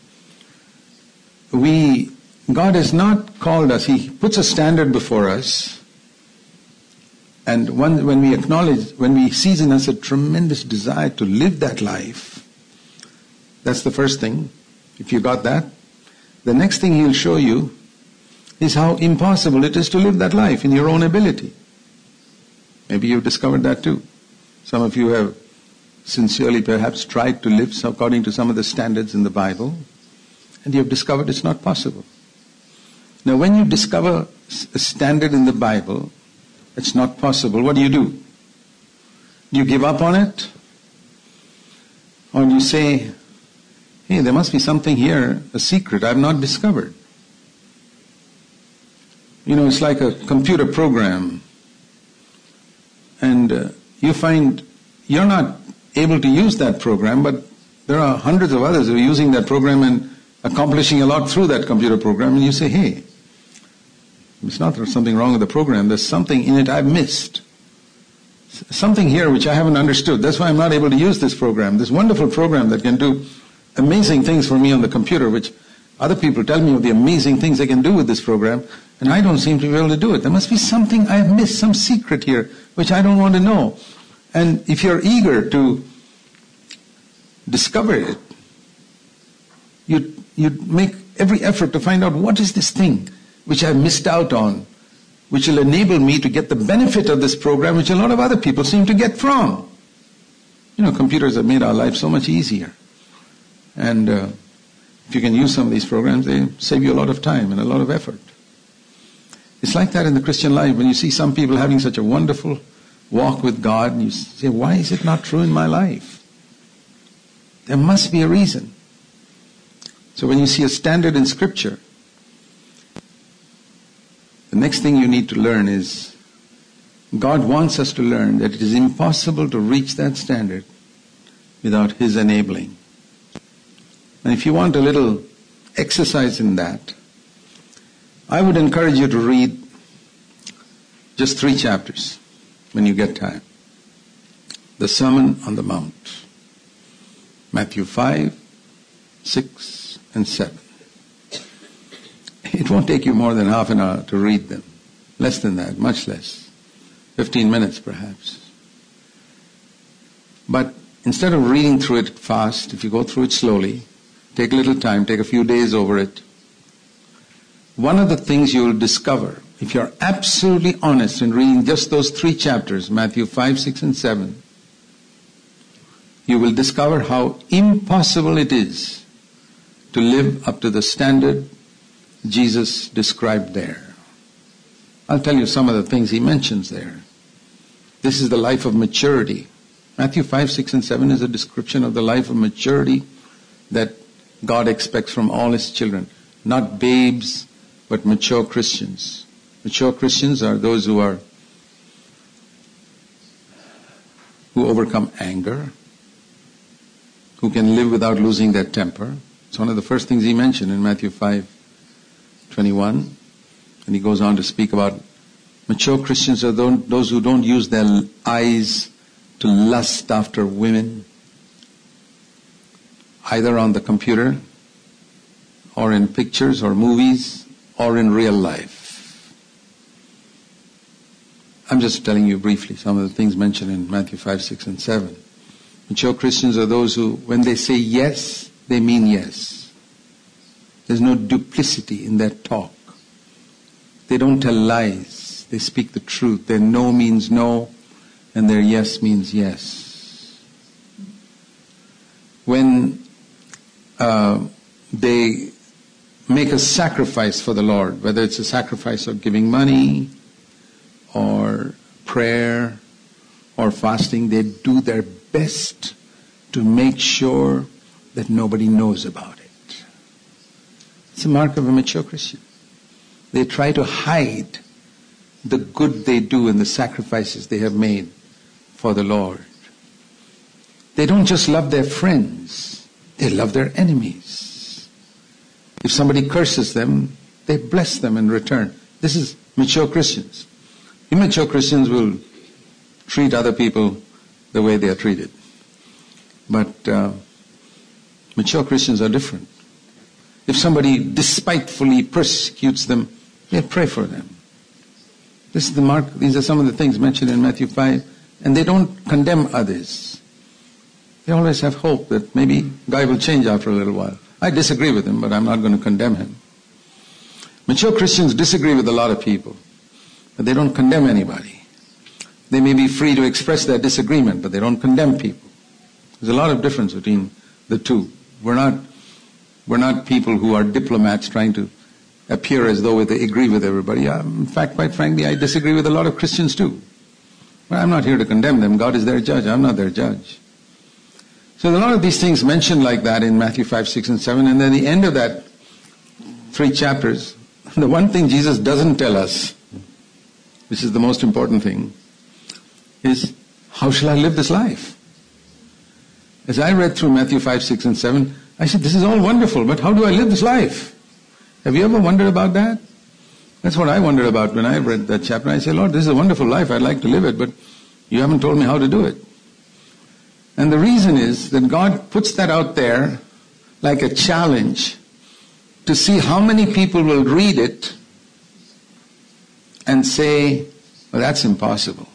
A: We, God has not called us, He puts a standard before us. And when, when we acknowledge, when we sees in us a tremendous desire to live that life, that's the first thing. If you got that, the next thing He'll show you is how impossible it is to live that life in your own ability. Maybe you've discovered that too. Some of you have sincerely perhaps tried to live according to some of the standards in the Bible, and you've discovered it's not possible. Now when you discover a standard in the Bible, it's not possible, what do you do? Do you give up on it? Or do you say, hey, there must be something here, a secret I've not discovered? You know, it's like a computer program. And uh, you find you're not able to use that program, but there are hundreds of others who are using that program and accomplishing a lot through that computer program. And you say, hey, it's not there's something wrong with the program. There's something in it I've missed. Something here which I haven't understood. That's why I'm not able to use this program. This wonderful program that can do amazing things for me on the computer, which other people tell me of the amazing things they can do with this program, and I don't seem to be able to do it. There must be something I've missed, some secret here, which I don't want to know. And if you're eager to discover it, you you make every effort to find out what is this thing which I've missed out on, which will enable me to get the benefit of this program, which a lot of other people seem to get from. You know, computers have made our life so much easier. And uh, if you can use some of these programs, they save you a lot of time and a lot of effort. It's like that in the Christian life. When you see some people having such a wonderful walk with God, and you say, why is it not true in my life? There must be a reason. So when you see a standard in Scripture, the next thing you need to learn is, God wants us to learn that it is impossible to reach that standard without His enabling. And if you want a little exercise in that, I would encourage you to read just three chapters when you get time. The Sermon on the Mount. Matthew five, six, and seven. It won't take you more than half an hour to read them. Less than that, much less. Fifteen minutes perhaps. But instead of reading through it fast, if you go through it slowly, take a little time, take a few days over it, one of the things you will discover, if you're absolutely honest in reading just those three chapters, Matthew five, six, and seven, you will discover how impossible it is to live up to the standard Jesus described there. I'll tell you some of the things He mentions there. This is the life of maturity. Matthew five, six, and seven is a description of the life of maturity that God expects from all His children. Not babes, but mature Christians. Mature Christians are those who are who overcome anger, who can live without losing their temper. It's one of the first things He mentioned in Matthew five twenty-one. And He goes on to speak about mature Christians are those who don't use their eyes to lust after women, either on the computer or in pictures or movies or in real life. I'm just telling you briefly some of the things mentioned in Matthew five, six, and seven. Mature Christians are those who, when they say yes, they mean yes. There's no duplicity in their talk. They don't tell lies. They speak the truth. Their no means no, and their yes means yes. When uh, they make a sacrifice for the Lord, whether it's a sacrifice of giving money or prayer or fasting, they do their best to make sure that nobody knows about it. It's a mark of a mature Christian. They try to hide the good they do and the sacrifices they have made for the Lord. They don't just love their friends, they love their enemies. If somebody curses them, they bless them in return. This is mature Christians. Immature Christians will treat other people the way they are treated. But uh, mature Christians are different. If somebody despitefully persecutes them, they pray for them. This is the mark. These are some of the things mentioned in Matthew five, and they don't condemn others. They always have hope that maybe guy will change after a little while. I disagree with him, but I'm not going to condemn him. Mature Christians disagree with a lot of people, but they don't condemn anybody. They may be free to express their disagreement, but they don't condemn people. There's a lot of difference between the two. We're not, we're not people who are diplomats trying to appear as though they agree with everybody. In fact, quite frankly, I disagree with a lot of Christians too. But I'm not here to condemn them. God is their judge. I'm not their judge. So there are a lot of these things mentioned like that in Matthew five, six, and seven. And then the end of that three chapters, the one thing Jesus doesn't tell us, which is the most important thing, is how shall I live this life? As I read through Matthew five, six, and seven, I said, this is all wonderful, but how do I live this life? Have you ever wondered about that? That's what I wondered about when I read that chapter. I said, Lord, this is a wonderful life. I'd like to live it, but you haven't told me how to do it. And the reason is that God puts that out there like a challenge to see how many people will read it and say, well, that's impossible.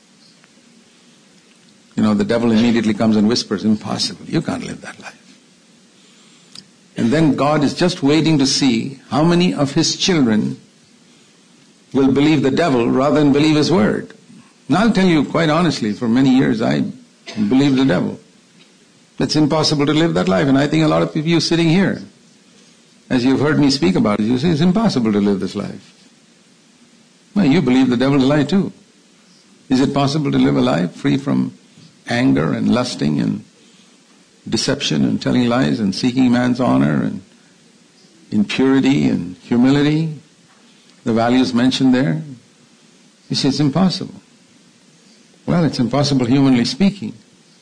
A: You know, the devil immediately comes and whispers, impossible. You can't live that life. And then God is just waiting to see how many of His children will believe the devil rather than believe His word. And I'll tell you quite honestly, for many years I believed the devil. It's impossible to live that life. And I think a lot of you sitting here, as you've heard me speak about it, you say it's impossible to live this life. Well, you believe the devil's lie too. Is it possible to live a life free from anger and lusting and deception and telling lies and seeking man's honor and impurity and humility, the values mentioned there? You say it's impossible. Well, it's impossible humanly speaking.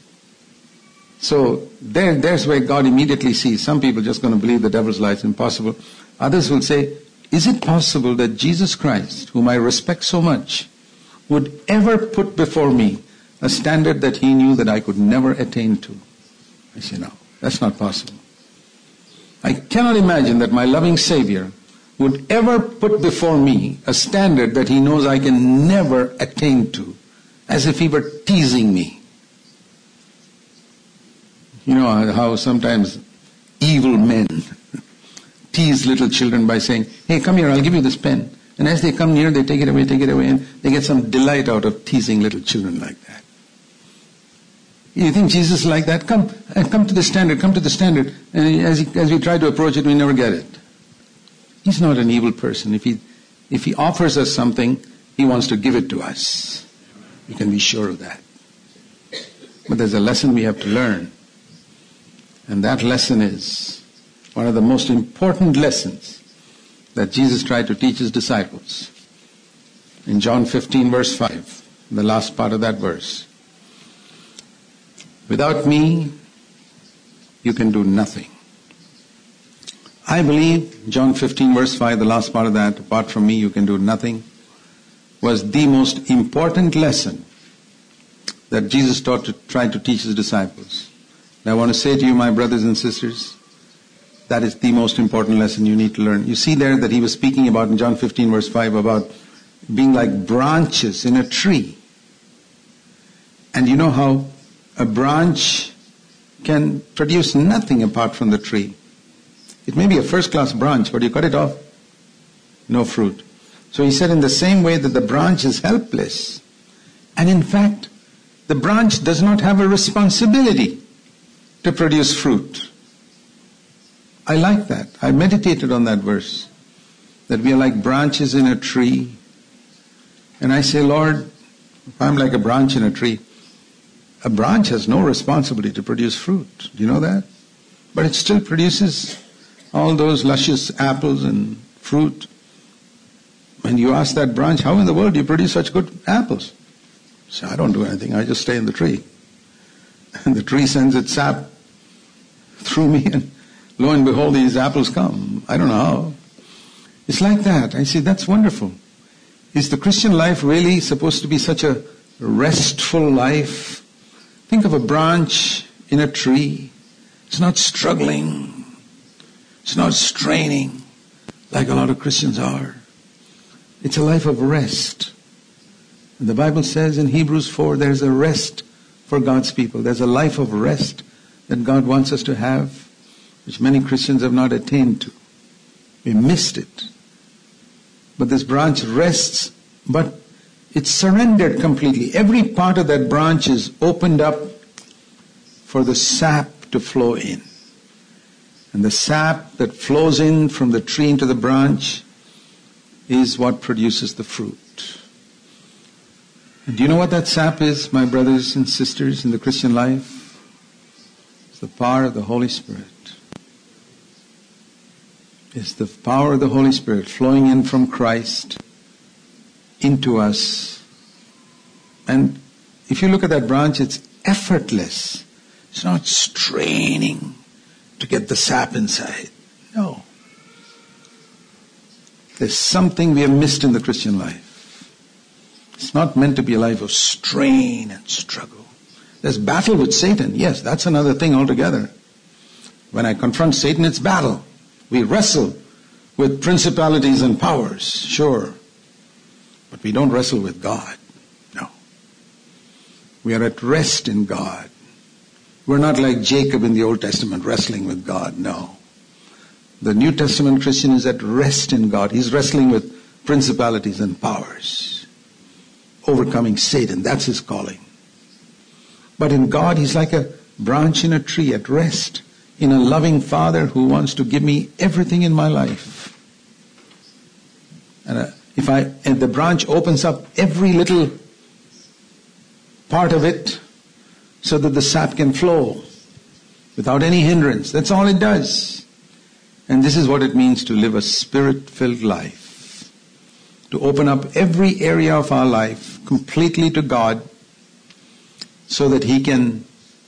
A: So there, there's where God immediately sees. Some people are just going to believe the devil's lie, it's impossible. Others will say, is it possible that Jesus Christ, whom I respect so much, would ever put before me a standard that He knew that I could never attain to? I say, no, that's not possible. I cannot imagine that my loving Savior would ever put before me a standard that He knows I can never attain to, as if He were teasing me. You know how sometimes evil men tease little children by saying, hey, come here, I'll give you this pen. And as they come near, they take it away, take it away, and they get some delight out of teasing little children like that. You think Jesus is like that? Come, come to the standard, come to the standard. And as, he, as we try to approach it, we never get it. He's not an evil person. If he, if he offers us something, He wants to give it to us. You can be sure of that. But there's a lesson we have to learn. And that lesson is one of the most important lessons that Jesus tried to teach His disciples. In John fifteen, verse five, the last part of that verse. Without me, you can do nothing. I believe John fifteen, verse five, the last part of that, apart from me, you can do nothing, was the most important lesson that Jesus taught to try to teach His disciples. And I want to say to you, my brothers and sisters, that is the most important lesson you need to learn. You see there that He was speaking about in John fifteen, verse five, about being like branches in a tree. And you know how a branch can produce nothing apart from the tree. It may be a first-class branch, but you cut it off, no fruit. So He said in the same way that the branch is helpless. And in fact, the branch does not have a responsibility to produce fruit. I like that. I meditated on that verse. That we are like branches in a tree. And I say, Lord, if I'm like a branch in a tree, a branch has no responsibility to produce fruit. Do you know that? But it still produces all those luscious apples and fruit. And you ask that branch, how in the world do you produce such good apples? So I don't do anything. I just stay in the tree. And the tree sends its sap through me, and lo and behold, these apples come. I don't know how. It's like that. I say, that's wonderful. Is the Christian life really supposed to be such a restful life? Think of a branch in a tree. It's not struggling. It's not straining like a lot of Christians are. It's a life of rest. And the Bible says in Hebrews four, there's a rest for God's people. There's a life of rest that God wants us to have, which many Christians have not attained to. We missed it. But this branch rests, but it's surrendered completely. Every part of that branch is opened up for the sap to flow in. And the sap that flows in from the tree into the branch is what produces the fruit. And do you know what that sap is, my brothers and sisters, in the Christian life? It's the power of the Holy Spirit. It's the power of the Holy Spirit flowing in from Christ into us. And if you look at that branch, it's effortless. It's not straining to get the sap inside. No. There's something we have missed in the Christian life. It's not meant to be a life of strain and struggle. There's battle with Satan. Yes, that's another thing altogether. When I confront Satan, it's battle. We wrestle with principalities and powers, sure. But we don't wrestle with God. No. We are at rest in God. We're not like Jacob in the Old Testament wrestling with God. No. The New Testament Christian is at rest in God. He's wrestling with principalities and powers. Overcoming Satan. That's his calling. But in God, he's like a branch in a tree at rest in a loving Father who wants to give me everything in my life. And uh, if I, and the branch opens up every little part of it so that the sap can flow without any hindrance. That's all it does. And this is what it means to live a Spirit-filled life. To open up every area of our life completely to God so that He can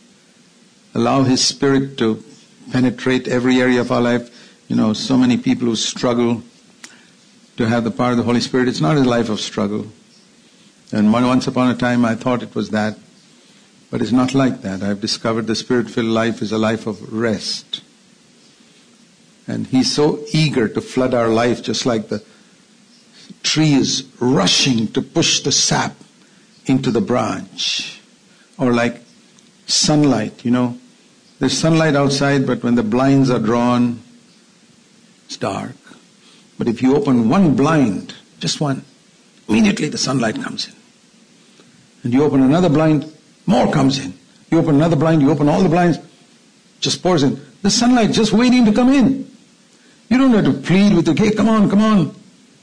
A: allow His Spirit to penetrate every area of our life. You know, so many people who struggle to have the power of the Holy Spirit. It's not a life of struggle. And once upon a time I thought it was that. But it's not like that. I've discovered the Spirit-filled life is a life of rest. And He's so eager to flood our life, just like the tree is rushing to push the sap into the branch. Or like sunlight, you know. There's sunlight outside, but when the blinds are drawn, it's dark. But if you open one blind, just one, immediately the sunlight comes in. And you open another blind, more comes in. You open another blind, you open all the blinds, just pours in. The sunlight just waiting to come in. You don't have to plead with the, hey, come on, come on.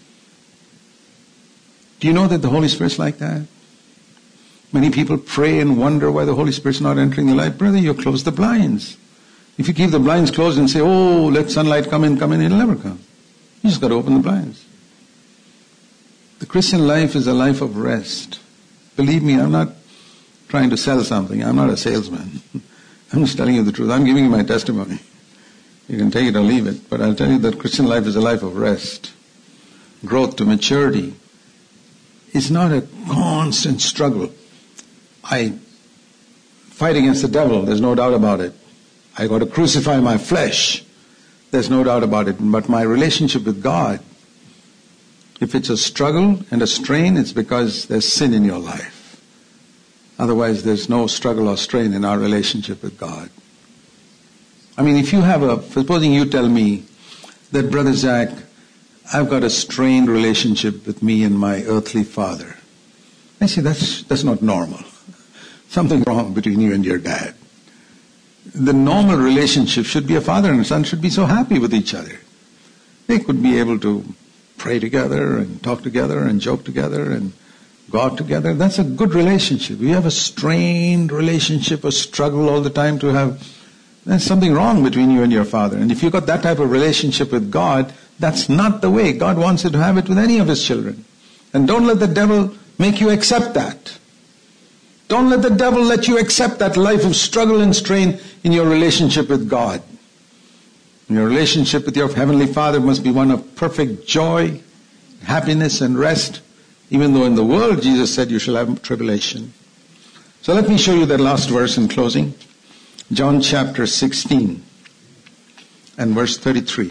A: Do you know that the Holy Spirit's like that? Many people pray and wonder why the Holy Spirit's not entering the life. Brother, you close the blinds. If you keep the blinds closed and say, oh, let sunlight come in, come in, it'll never come. You just got to open the blinds. The Christian life is a life of rest. Believe me, I'm not trying to sell something. I'm not a salesman. I'm just telling you the truth. I'm giving you my testimony. You can take it or leave it. But I'll tell you that Christian life is a life of rest. Growth to maturity. It's not a constant struggle. I fight against the devil, there's no doubt about it. I got to crucify my flesh, there's no doubt about it. But my relationship with God, if it's a struggle and a strain, it's because there's sin in your life. Otherwise, there's no struggle or strain in our relationship with God. I mean, if you have a, supposing you tell me that, Brother Zach, I've got a strained relationship with me and my earthly father. I say, that's, that's not normal. Something wrong between you and your dad. The normal relationship should be a father and a son should be so happy with each other. They could be able to pray together and talk together and joke together and go out together. That's a good relationship. You have a strained relationship, a struggle all the time to have, there's something wrong between you and your father. And if you've got that type of relationship with God, that's not the way. God wants you to have it with any of His children. And don't let the devil make you accept that. Don't let the devil let you accept that life of struggle and strain in your relationship with God. Your relationship with your Heavenly Father must be one of perfect joy, happiness and rest, even though in the world Jesus said you shall have tribulation. So let me show you that last verse in closing. John chapter sixteen and verse thirty-three.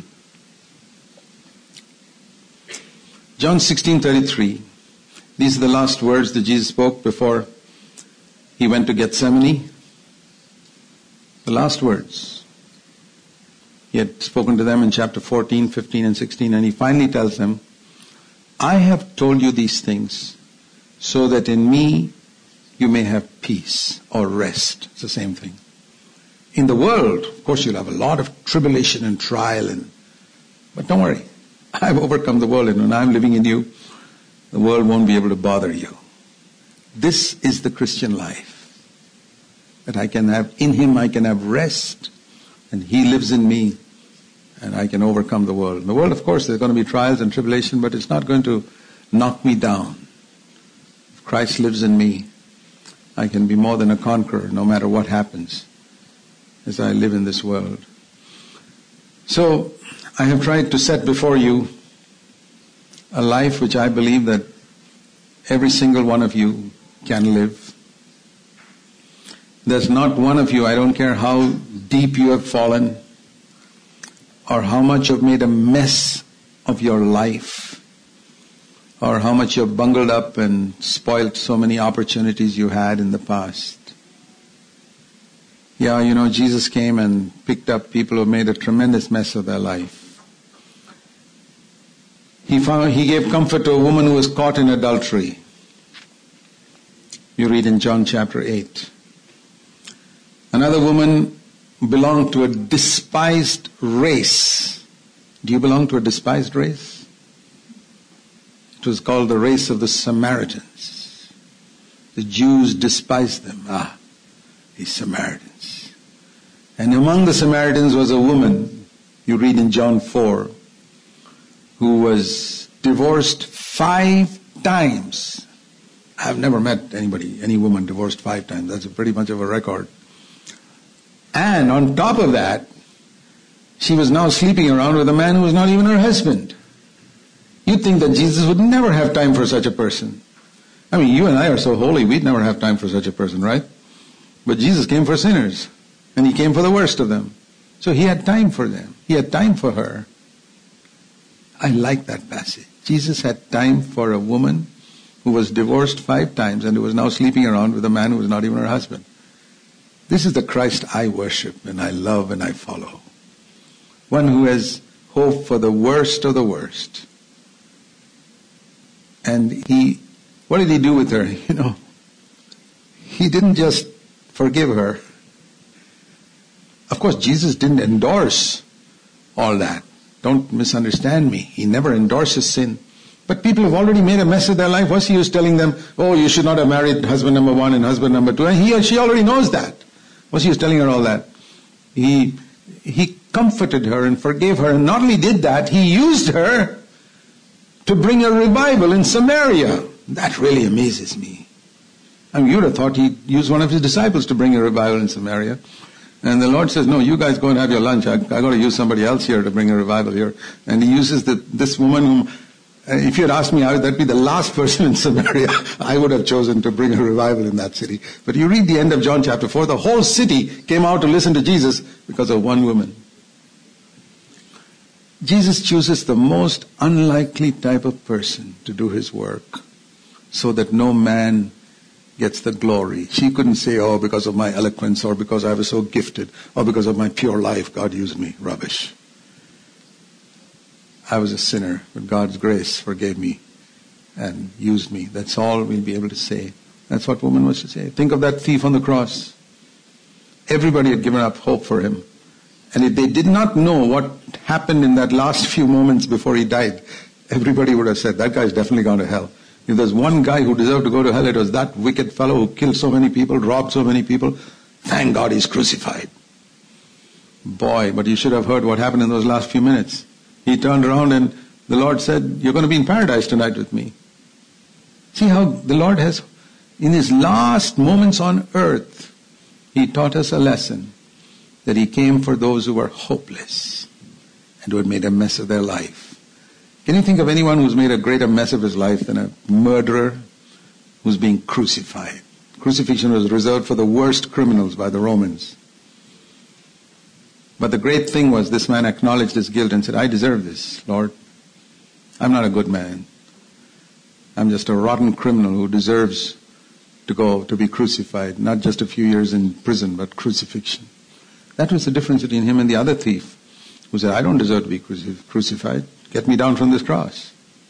A: John sixteen thirty-three. These are the last words that Jesus spoke before he went to Gethsemane. The last words. He had spoken to them in chapter fourteen, fifteen, and sixteen, and he finally tells them, I have told you these things so that in me you may have peace or rest. It's the same thing. In the world, of course, you'll have a lot of tribulation and trial, and but don't worry. I've overcome the world, and when I'm living in you, the world won't be able to bother you. This is the Christian life. That I can have, in Him I can have rest, and He lives in me, and I can overcome the world. In the world, of course, there's going to be trials and tribulation, but it's not going to knock me down. If Christ lives in me, I can be more than a conqueror, no matter what happens, as I live in this world. So, I have tried to set before you a life which I believe that every single one of you can live. There's not one of you, I don't care how deep you have fallen, or how much you've made a mess of your life, or how much you've bungled up and spoiled so many opportunities you had in the past. Yeah, you know, Jesus came and picked up people who made a tremendous mess of their life. He found, he gave comfort to a woman who was caught in adultery. You read in John chapter eight. Another woman belonged to a despised race. Do you belong to a despised race? It was called the race of the Samaritans. The Jews despised them. Ah, these Samaritans. And among the Samaritans was a woman, you read in John four, who was divorced five times. I've never met anybody, any woman divorced five times. That's pretty much of a record. And on top of that, she was now sleeping around with a man who was not even her husband. You'd think that Jesus would never have time for such a person. I mean, you and I are so holy, we'd never have time for such a person, right? But Jesus came for sinners, and He came for the worst of them. So He had time for them. He had time for her. I like that passage. Jesus had time for a woman who was divorced five times and who was now sleeping around with a man who was not even her husband. This is the Christ I worship and I love and I follow. One who has hope for the worst of the worst. And he, what did He do with her? You know, He didn't just forgive her. Of course, Jesus didn't endorse all that. Don't misunderstand me. He never endorses sin. But people have already made a mess of their life. What's He use telling them, oh, you should not have married husband number one and husband number two? And he or she already knows that. What's He use telling her all that? He, he comforted her and forgave her. And not only did that, He used her to bring a revival in Samaria. That really amazes me. I mean, you would have thought He'd use one of His disciples to bring a revival in Samaria. And the Lord says, no, you guys go and have your lunch. I, I got to use somebody else here to bring a revival here. And He uses the, this woman whom, uh, if you had asked me, I would that'd be the last person in Samaria I would have chosen to bring a revival in that city. But you read the end of John chapter four, the whole city came out to listen to Jesus because of one woman. Jesus chooses the most unlikely type of person to do His work so that no man gets the glory. She couldn't say, oh, because of my eloquence, or because I was so gifted, or because of my pure life, God used me. Rubbish. I was a sinner, but God's grace forgave me and used me. That's all we'll be able to say. That's what woman was to say. Think of that thief on the cross. Everybody had given up hope for him. And if they did not know what happened in that last few moments before he died, everybody would have said, that guy's definitely gone to hell. If there's one guy who deserved to go to hell, it was that wicked fellow who killed so many people, robbed so many people. Thank God he's crucified. Boy, but you should have heard what happened in those last few minutes. He turned around and the Lord said, you're going to be in paradise tonight with me. See how the Lord has, in His last moments on earth, He taught us a lesson. That He came for those who were hopeless and who had made a mess of their life. Can you think of anyone who's made a greater mess of his life than a murderer who's being crucified? Crucifixion was reserved for the worst criminals by the Romans. But the great thing was this man acknowledged his guilt and said, I deserve this, Lord. I'm not a good man. I'm just a rotten criminal who deserves to go to be crucified, not just a few years in prison, but crucifixion. That was the difference between him and the other thief who said, I don't deserve to be crucif- crucified. Get me down from this cross.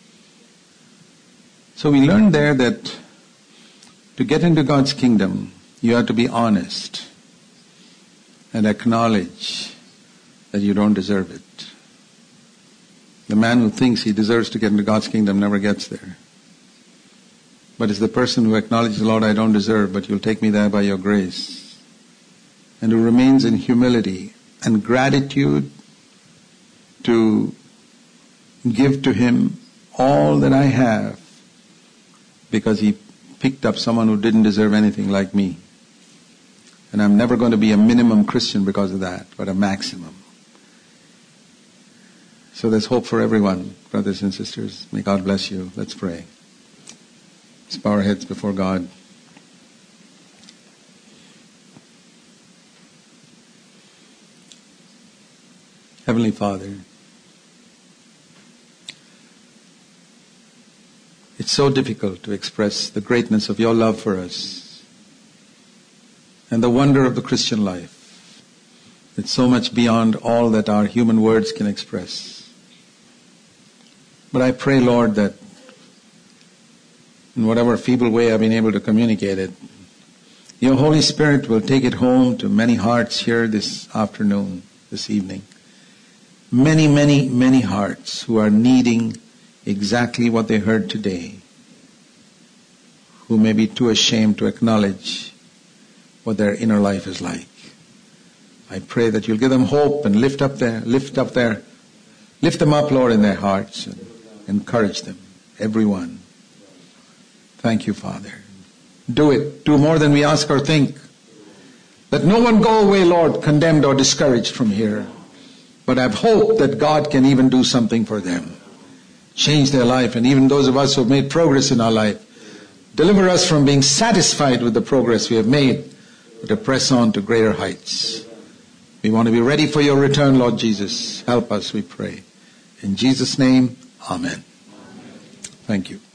A: So we learned there that to get into God's kingdom, you have to be honest and acknowledge that you don't deserve it. The man who thinks he deserves to get into God's kingdom never gets there. But it's the person who acknowledges, Lord, I don't deserve, but you'll take me there by your grace. And who remains in humility and gratitude to give to him all that I have because he picked up someone who didn't deserve anything like me. And I'm never going to be a minimum Christian because of that, but a maximum. So there's hope for everyone, brothers and sisters. May God bless you. Let's pray. Let's bow our heads before God. Heavenly Father, it's so difficult to express the greatness of your love for us and the wonder of the Christian life. It's so much beyond all that our human words can express. But I pray, Lord, that in whatever feeble way I've been able to communicate it, your Holy Spirit will take it home to many hearts here this afternoon, this evening. Many, many, many hearts who are needing exactly what they heard today, who may be too ashamed to acknowledge what their inner life is like. I pray that you'll give them hope and lift up their, lift up their, lift them up, Lord, in their hearts and encourage them, everyone. Thank you, Father. Do it. Do more than we ask or think. Let no one go away, Lord, condemned or discouraged from here, but have hope that God can even do something for them. Change their life, and even those of us who have made progress in our life, deliver us from being satisfied with the progress we have made, but to press on to greater heights. We want to be ready for your return, Lord Jesus. Help us, we pray. In Jesus' name, amen. Thank you.